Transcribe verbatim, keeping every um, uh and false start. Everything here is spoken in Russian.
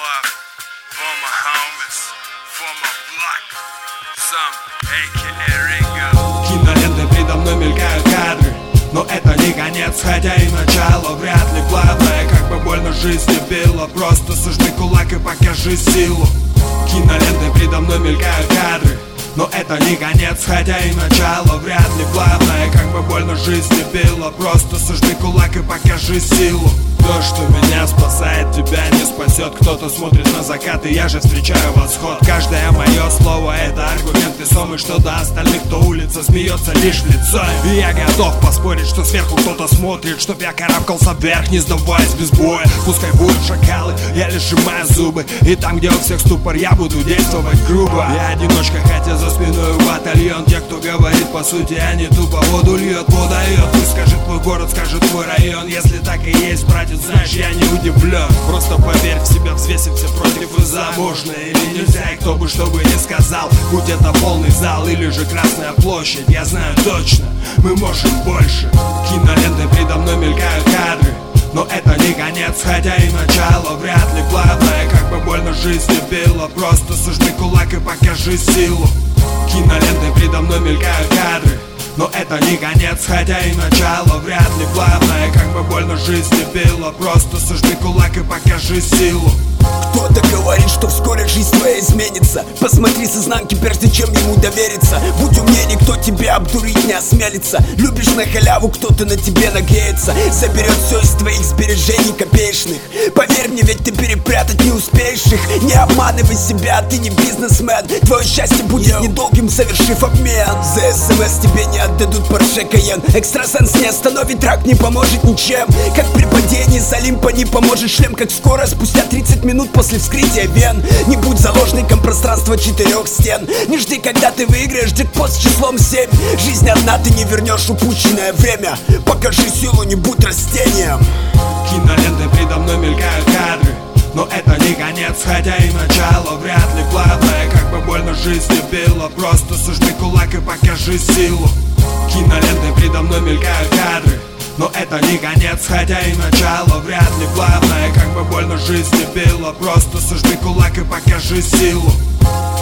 love for my homies, for my block, some а ка а Ringo. Киноленты предо мной мелькают кадры, но это не конец, хотя и начало вряд ли. Главное, как бы больно жизни било, просто сожми кулак и покажи силу. Киноленты предо мной мелькают кадры, но это не конец, хотя и начало вряд ли. Главное, как бы больно жизни било, просто сожми кулак и покажи силу. То, что меня спасает, тебя не спасет. Кто-то смотрит на закат, и я же встречаю восход. Каждое мое слово — это аргумент весомый, что до остальных то улица смеется лишь в лицо. И я готов поспорить, что сверху кто-то смотрит, чтоб я карабкался вверх, не сдаваясь без боя. Пускай будут шакалы, я лишь сжимаю зубы, и там, где у всех ступор, я буду действовать грубо. Я одиночка, хотя за спиной батальон. Те, кто говорит по сути, а не тупо воду льет, подает. Пусть скажет твой город, скажет твой район. Если так и есть, братец, знаешь, я не удивлен. Просто поверь в себя, взвесив все против и за. Можно или нельзя, и кто бы что бы ни сказал, будь это полный зал или же Красная площадь, я знаю точно, мы можем больше. Киноленты предо мной мелькают кадры, но это не конец, хотя и начало вряд ли. Главное, как бы больно жизни било, просто сожми кулак и покажи силу. Киноленты предо мной мелькают кадры, но это не конец, хотя и начало вряд ли. Главное, как бы больно жизни било, просто сожми кулак и покажи силу. Кто-то говорит, что вскоре жизнь твоя изменится. Посмотри с изнанки, прежде чем ему довериться. Будь умнее, никто тебя обдурить не осмелится. Любишь на халяву, кто-то на тебе нагреется. Заберет все из твоих сбережений копеечных. Поверь мне, ведь ты перепрятать не успеешь их. Не обманывай себя, ты не бизнесмен. Твое счастье будет Yo. недолгим, совершив обмен. За смс тебе не отдадут Порше Кайен. Экстрасенс не остановит, рак не поможет ничем. Как при падении с Олимпа не поможет шлем. Как скоро, спустя тридцать минут после вскрытия вен. Не будь заложником пространства четырех стен. Не жди, когда ты выиграешь джекпот с числом семь. Жизнь одна, ты не вернешь упущенное время. Покажи силу, не будь растением. Киноленты предо мной мелькают кадры, но это не конец, хотя и начало вряд ли. Главное, как бы больно жизни било, просто сожми кулак и покажи силу. Киноленты предо мной мелькают кадры, но это не конец, хотя и начало вряд ли. Главное, как бы больно жизни било, просто сожми кулак и покажи силу.